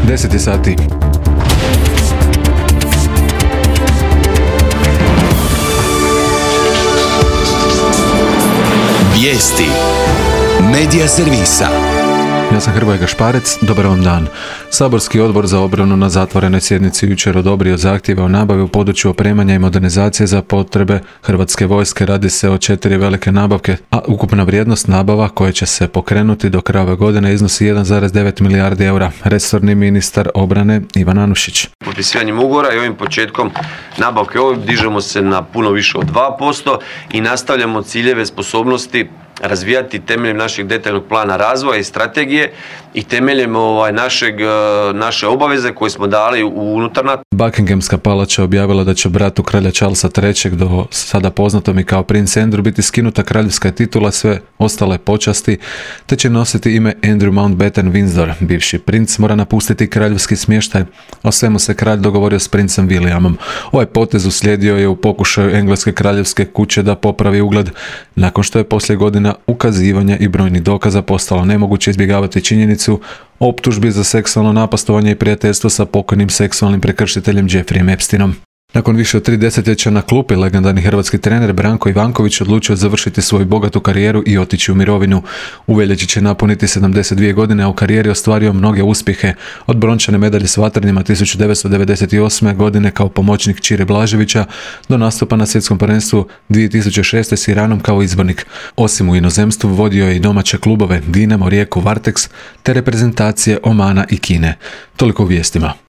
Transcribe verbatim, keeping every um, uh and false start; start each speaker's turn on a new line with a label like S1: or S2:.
S1: deset je sati.
S2: Vijesti Medija servisa.
S1: Ja sam Hrvoje Gašparec, dobar vam dan. Saborski odbor za obranu na zatvorenoj sjednici jučer odobrio zahtjeve o nabavi u području opremanja i modernizacije za potrebe Hrvatske vojske. Radi se o četiri velike nabavke, a ukupna vrijednost nabava koje će se pokrenuti do kraja ove godine iznosi jedan zarez devet milijardi eura. Resorni ministar obrane Ivan Anušić.
S3: Potpisivanjem ugovora i ovim početkom nabavke ovim dižemo se na puno više od dva posto i nastavljamo ciljeve sposobnosti razvijati temeljem našeg detaljnog plana razvoja i strategije i temeljem ovaj, našeg, naše obaveze koje smo dali unutar NATO.
S1: Buckinghamska palača objavila da će bratu kralja Charlesa trećeg, do sada poznatom i kao princ Andrew, biti skinuta kraljevska titula, sve ostale počasti, te će nositi ime Andrew Mountbatten Windsor. Bivši princ mora napustiti kraljevski smještaj, o svemu se kralj dogovorio s princem Williamom. Ovaj potez uslijedio je u pokušaju engleske kraljevske kuće da popravi ugled, nakon što je poslije godina ukazivanja i brojnih dokaza postalo nemoguće izbjegavati činjenicu o optužbi za seksualno napastovanje i prijateljstvo sa pokojnim seksualnim prekršiteljem Jeffreyem Epsteinom. Nakon više od tri desetljeća na klupi, legendarni hrvatski trener Branko Ivanković odlučio završiti svoju bogatu karijeru i otići u mirovinu. U veljači će napuniti sedamdeset dvije godine, a u karijeri ostvario mnoge uspjehe, od brončane medalje s vatrenima tisuću devetsto devedeset osme. godine kao pomoćnik Čire Blaževića do nastupa na svjetskom prvenstvu dvije tisuće šeste. s Iranom kao izbornik. Osim u inozemstvu vodio je i domaće klubove Dinamo, Rijeku, Varteks te reprezentacije Omana i Kine. Toliko u vijestima.